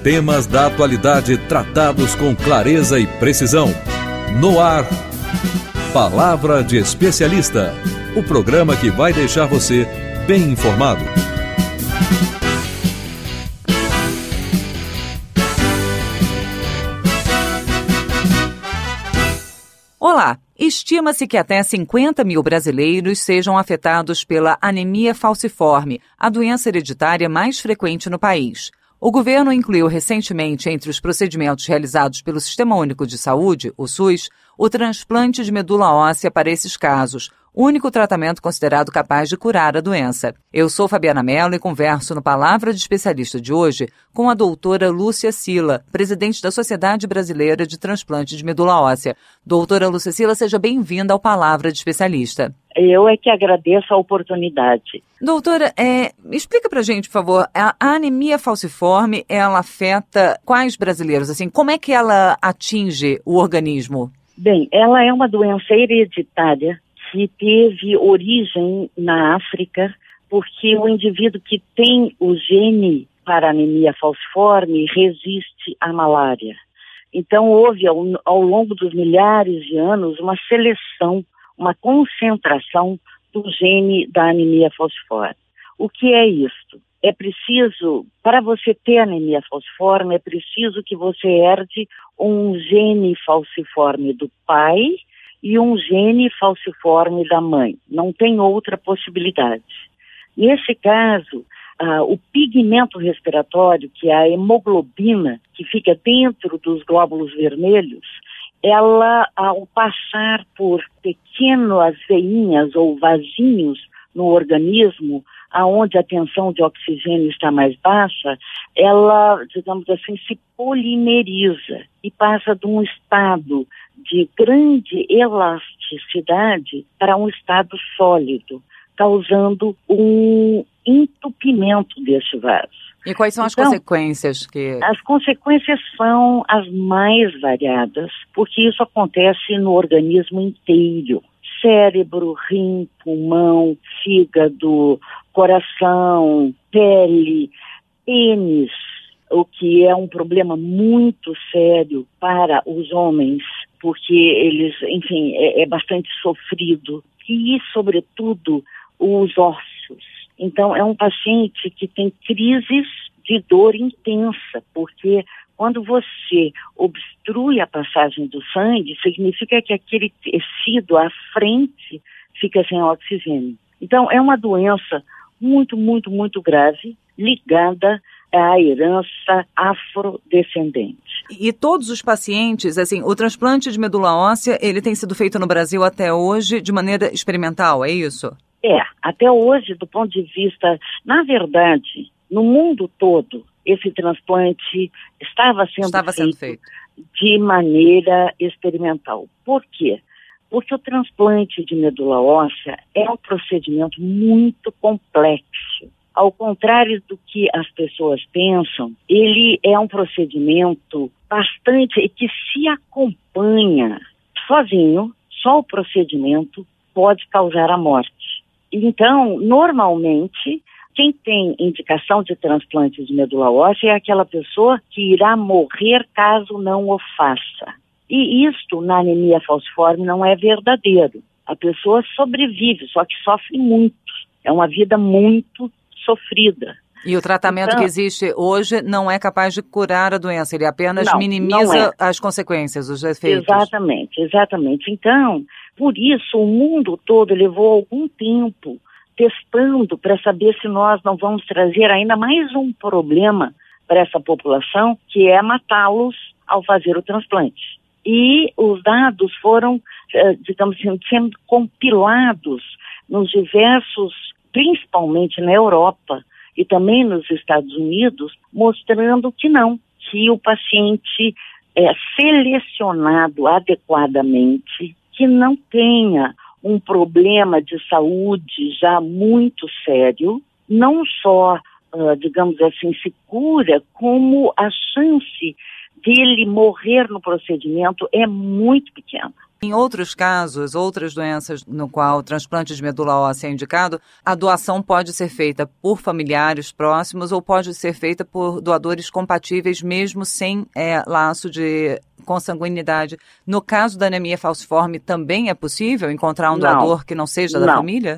Temas da atualidade tratados com clareza e precisão. No ar, Palavra de Especialista. O programa que vai deixar você bem informado. Olá! Estima-se que até 50 mil brasileiros sejam afetados pela anemia falciforme, a doença hereditária mais frequente no país. O governo incluiu recentemente entre os procedimentos realizados pelo Sistema Único de Saúde, o SUS, o transplante de medula óssea para esses casos, único tratamento considerado capaz de curar a doença. Eu sou Fabiana Mello e converso no Palavra de Especialista de hoje com a doutora Lúcia Sila, presidente da Sociedade Brasileira de Transplante de Medula Óssea. Doutora Lúcia Sila, seja bem-vinda ao Palavra de Especialista. Eu é que agradeço a oportunidade. Doutora, explica pra gente, por favor, a anemia falciforme, ela afeta quais brasileiros? Assim, como é que ela atinge o organismo? Bem, ela é uma doença hereditária que teve origem na África, porque o indivíduo que tem o gene para anemia falciforme resiste à malária. Então, houve, ao longo dos milhares de anos, uma seleção, uma concentração do gene da anemia falciforme. O que é isto? É preciso, para você ter anemia falciforme, é preciso que você herde um gene falciforme do pai e um gene falciforme da mãe. Não tem outra possibilidade. Nesse caso, o pigmento respiratório, que é a hemoglobina, que fica dentro dos glóbulos vermelhos, ela, ao passar por pequenas veinhas ou vasinhos no organismo, aonde a tensão de oxigênio está mais baixa, ela, digamos assim, se polimeriza e passa de um estado de grande elasticidade para um estado sólido, causando um entupimento deste vaso. E quais são as consequências? As consequências são as mais variadas, porque isso acontece no organismo inteiro. Cérebro, rim, pulmão, fígado, coração, pele, pênis, o que é um problema muito sério para os homens, porque eles, enfim, é bastante sofrido. E, sobretudo, os ossos. Então, é um paciente que tem crises de dor intensa, porque quando você obstrui a passagem do sangue, significa que aquele tecido à frente fica sem oxigênio. Então, é uma doença muito, muito, muito grave, ligada à herança afrodescendente. E todos os pacientes, assim, o transplante de medula óssea, ele tem sido feito no Brasil até hoje de maneira experimental, é isso? Até hoje, do ponto de vista, na verdade, no mundo todo, esse transplante estava sendo feito de maneira experimental. Por quê? Porque o transplante de medula óssea é um procedimento muito complexo. Ao contrário do que as pessoas pensam, ele é um procedimento bastante que se acompanha sozinho, só o procedimento pode causar a morte. Então, normalmente, quem tem indicação de transplante de medula óssea é aquela pessoa que irá morrer caso não o faça. E isto, na anemia falciforme, não é verdadeiro. A pessoa sobrevive, só que sofre muito. É uma vida muito sofrida. E o tratamento que existe hoje não é capaz de curar a doença, ele apenas minimiza as consequências, os efeitos. Exatamente. Então, por isso, o mundo todo levou algum tempo testando para saber se nós não vamos trazer ainda mais um problema para essa população, que é matá-los ao fazer o transplante. E os dados foram, digamos assim, sendo compilados nos diversos, principalmente na Europa e também nos Estados Unidos, mostrando que não, que o paciente é selecionado adequadamente, que não tenha um problema de saúde já muito sério, não só, digamos assim, se cura, como a chance dele morrer no procedimento é muito pequena. Em outros casos, outras doenças no qual o transplante de medula óssea é indicado, a doação pode ser feita por familiares próximos ou pode ser feita por doadores compatíveis mesmo sem laço de consanguinidade. No caso da anemia falciforme, também é possível encontrar um doador que não seja da família?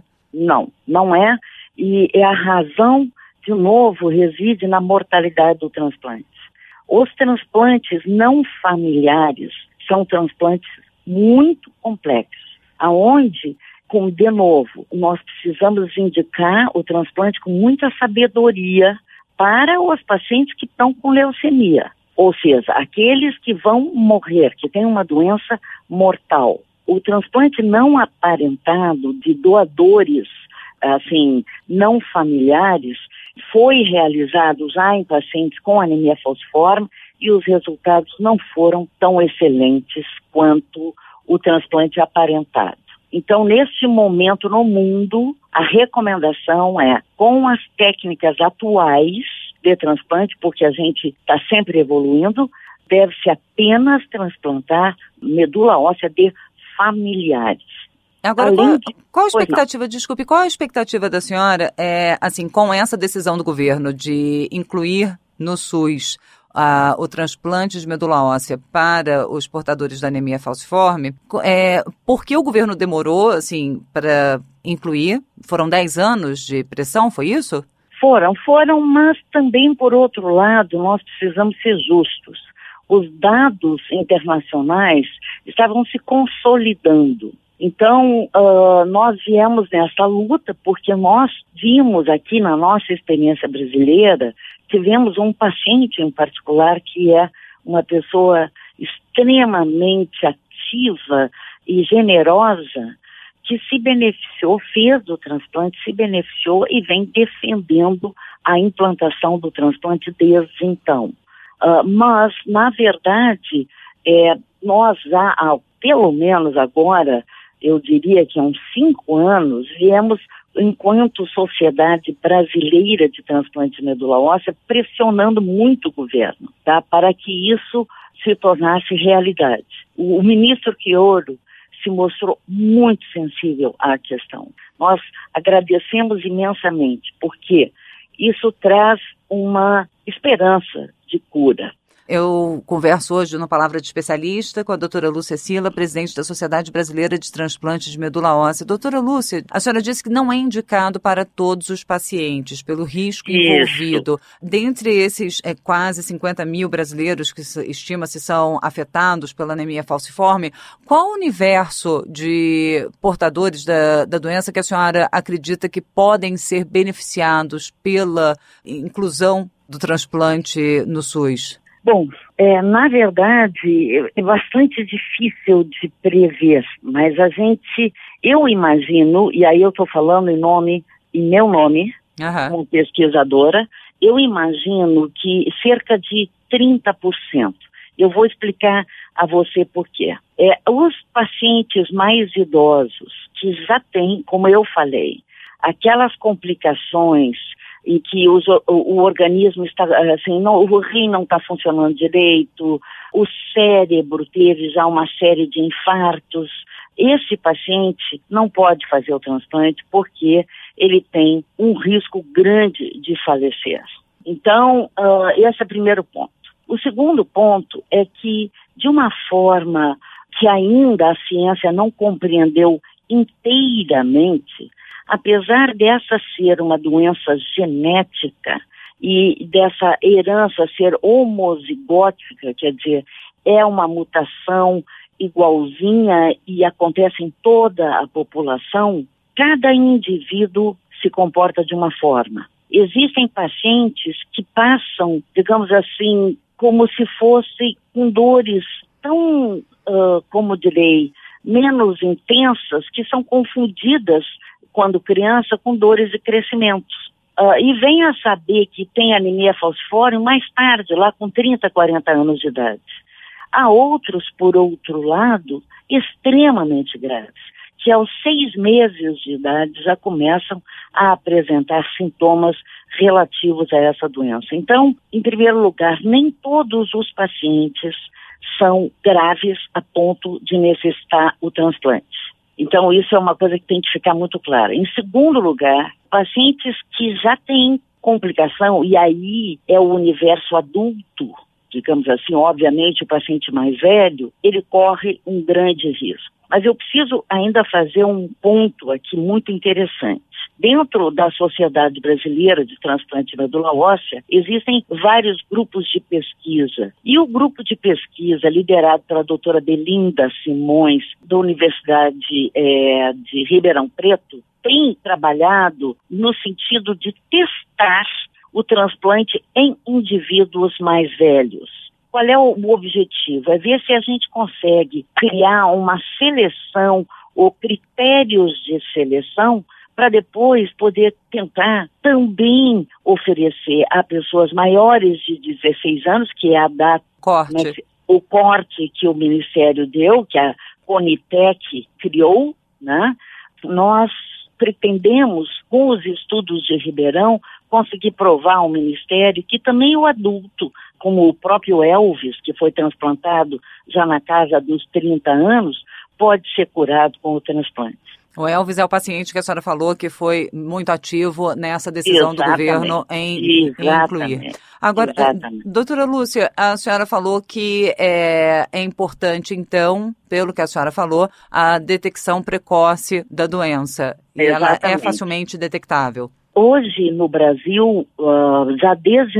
Não é. E a razão, de novo, reside na mortalidade do transplante. Os transplantes não familiares são transplantes muito complexos, aonde, de novo, nós precisamos indicar o transplante com muita sabedoria para os pacientes que estão com leucemia, ou seja, aqueles que vão morrer, que têm uma doença mortal. O transplante não aparentado de doadores, assim, não familiares, foi realizado já em pacientes com anemia falciforme e os resultados não foram tão excelentes quanto o transplante aparentado. Então, neste momento no mundo, a recomendação é, com as técnicas atuais de transplante, porque a gente está sempre evoluindo, deve-se apenas transplantar medula óssea de familiares. Agora, qual a expectativa, desculpe, qual a expectativa da senhora, assim, com essa decisão do governo de incluir no SUS o transplante de medula óssea para os portadores da anemia falciforme? Por que o governo demorou, assim, para incluir? Foram 10 anos de pressão, foi isso? Foram, mas também, por outro lado, nós precisamos ser justos. Os dados internacionais estavam se consolidando. Então, nós viemos nessa luta porque nós vimos aqui na nossa experiência brasileira, tivemos um paciente em particular que é uma pessoa extremamente ativa e generosa, que se beneficiou, fez do transplante, se beneficiou e vem defendendo a implantação do transplante desde então. Mas, na verdade, nós já, pelo menos agora, eu diria que há uns 5 anos, viemos, enquanto Sociedade Brasileira de Transplante de Medula Óssea, pressionando muito o governo, tá, para que isso se tornasse realidade. O ministro Chioro se mostrou muito sensível à questão. Nós agradecemos imensamente, porque isso traz uma esperança de cura. Eu converso hoje no Palavra de Especialista com a doutora Lúcia Sila, presidente da Sociedade Brasileira de Transplante de Medula Óssea. Doutora Lúcia, a senhora disse que não é indicado para todos os pacientes, pelo risco envolvido. Dentre esses quase 50 mil brasileiros que estima-se são afetados pela anemia falciforme, qual o universo de portadores da doença que a senhora acredita que podem ser beneficiados pela inclusão do transplante no SUS? Bom, na verdade, é bastante difícil de prever, mas eu imagino, e aí eu estou falando em meu nome, como pesquisadora, eu imagino que cerca de 30%. Eu vou explicar a você por quê. Os pacientes mais idosos, que já têm, como eu falei, aquelas complicações em que o organismo está, assim, o rim não está funcionando direito, o cérebro teve já uma série de infartos. Esse paciente não pode fazer o transplante porque ele tem um risco grande de falecer. Então, esse é o primeiro ponto. O segundo ponto é que, de uma forma que ainda a ciência não compreendeu inteiramente, apesar dessa ser uma doença genética e dessa herança ser homozigótica, quer dizer, é uma mutação igualzinha e acontece em toda a população, cada indivíduo se comporta de uma forma. Existem pacientes que passam, digamos assim, como se fossem com dores tão, como direi, menos intensas, que são confundidas quando criança, com dores de crescimento. E vem a saber que tem anemia falciforme mais tarde, lá com 30, 40 anos de idade. Há outros, por outro lado, extremamente graves, que aos 6 meses de idade já começam a apresentar sintomas relativos a essa doença. Então, em primeiro lugar, nem todos os pacientes são graves a ponto de necessitar o transplante. Então, isso é uma coisa que tem que ficar muito clara. Em segundo lugar, pacientes que já têm complicação, e aí é o universo adulto, digamos assim, obviamente o paciente mais velho, ele corre um grande risco. Mas eu preciso ainda fazer um ponto aqui muito interessante. Dentro da Sociedade Brasileira de Transplante de Medula Óssea, existem vários grupos de pesquisa. E o grupo de pesquisa, liderado pela doutora Belinda Simões, da Universidade de Ribeirão Preto, tem trabalhado no sentido de testar o transplante em indivíduos mais velhos. Qual é o objetivo? É ver se a gente consegue criar uma seleção ou critérios de seleção para depois poder tentar também oferecer a pessoas maiores de 16 anos, que é a data, o corte que o Ministério deu, que a Conitec criou, né? Nós pretendemos, com os estudos de Ribeirão, conseguir provar ao Ministério que também o adulto, como o próprio Elvis, que foi transplantado já na casa dos 30 anos, pode ser curado com o transplante. O Elvis é o paciente que a senhora falou que foi muito ativo nessa decisão do governo em incluir. Agora, doutora Lúcia, a senhora falou que é importante, então, pelo que a senhora falou, a detecção precoce da doença. E ela é facilmente detectável. Hoje, no Brasil, já desde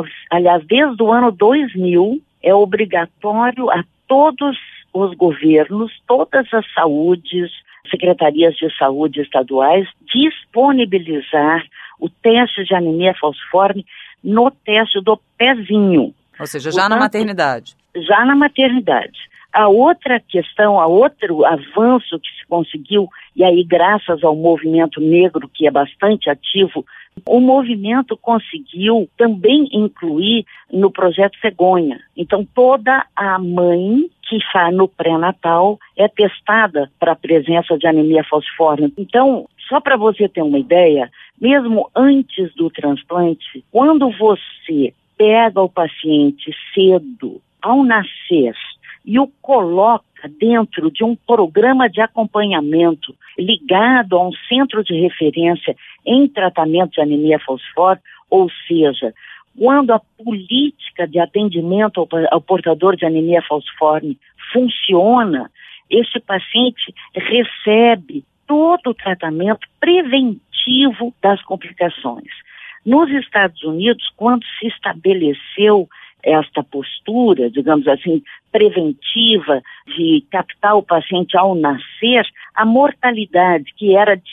o ano 2000, é obrigatório a todos os governos, todas as saúdes, secretarias de saúde estaduais, disponibilizar o teste de anemia falciforme no teste do pezinho. Ou seja, já na maternidade. Já na maternidade. A outra questão, outro avanço que se conseguiu, e aí graças ao movimento negro, que é bastante ativo, o movimento conseguiu também incluir no projeto Cegonha. Então, toda a mãe que está no pré-natal é testada para a presença de anemia falciforme. Então, só para você ter uma ideia, mesmo antes do transplante, quando você pega o paciente cedo, ao nascer, e o coloca dentro de um programa de acompanhamento ligado a um centro de referência em tratamento de anemia falciforme, ou seja, quando a política de atendimento ao portador de anemia falciforme funciona, esse paciente recebe todo o tratamento preventivo das complicações. Nos Estados Unidos, quando se estabeleceu esta postura, digamos assim, preventiva de captar o paciente ao nascer, a mortalidade, que era de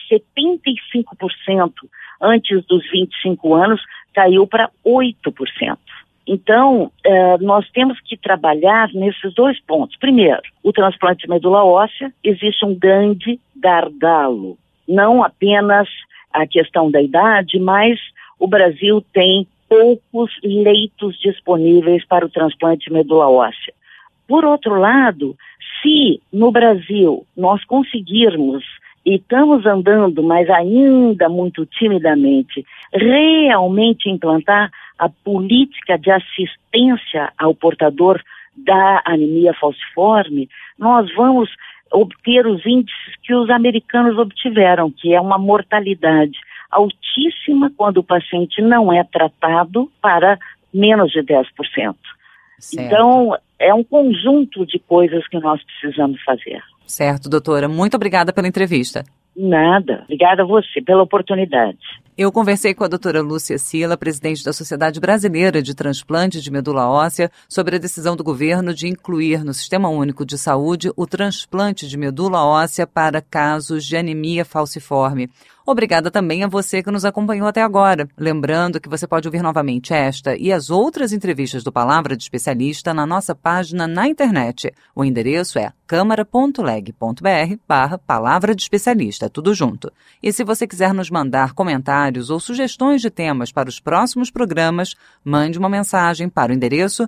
75% antes dos 25 anos, caiu para 8%. Então, nós temos que trabalhar nesses dois pontos. Primeiro, o transplante de medula óssea, existe um grande gargalo. Não apenas a questão da idade, mas o Brasil tem poucos leitos disponíveis para o transplante de medula óssea. Por outro lado, se no Brasil nós conseguirmos, e estamos andando, mas ainda muito timidamente, realmente implantar a política de assistência ao portador da anemia falciforme, nós vamos obter os índices que os americanos obtiveram, que é uma mortalidade altíssima quando o paciente não é tratado, para menos de 10%. Certo. Então, é um conjunto de coisas que nós precisamos fazer. Certo, doutora. Muito obrigada pela entrevista. Nada. Obrigada a você pela oportunidade. Eu conversei com a doutora Lúcia Sila, presidente da Sociedade Brasileira de Transplante de Medula Óssea, sobre a decisão do governo de incluir no Sistema Único de Saúde o transplante de medula óssea para casos de anemia falciforme. Obrigada também a você que nos acompanhou até agora. Lembrando que você pode ouvir novamente esta e as outras entrevistas do Palavra de Especialista na nossa página na internet. O endereço é câmara.leg.br/Palavra de Especialista, tudo junto. E se você quiser nos mandar comentários ou sugestões de temas para os próximos programas, mande uma mensagem para o endereço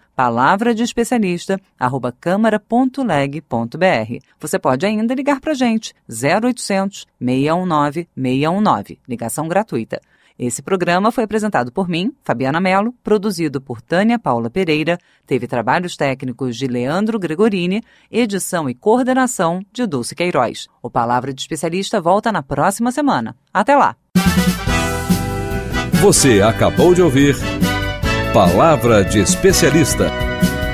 palavradespecialista@câmara.leg.br. Você pode ainda ligar para a gente, 0800 619 619, ligação gratuita. Esse programa foi apresentado por mim, Fabiana Mello, produzido por Tânia Paula Pereira, teve trabalhos técnicos de Leandro Gregorini, edição e coordenação de Dulce Queiroz. O Palavra de Especialista volta na próxima semana. Até lá! Você acabou de ouvir Palavra de Especialista.